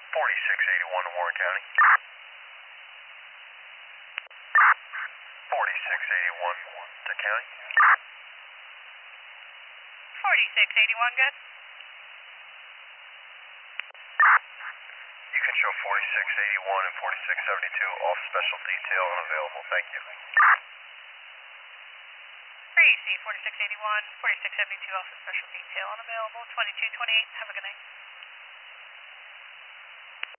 4681 to Warren County. 4681 to county. 4681, good. You can show 4681 and 4672 off special detail unavailable. Thank you. AC 4681, 4672 off the special detail unavailable. 2228, have a good night.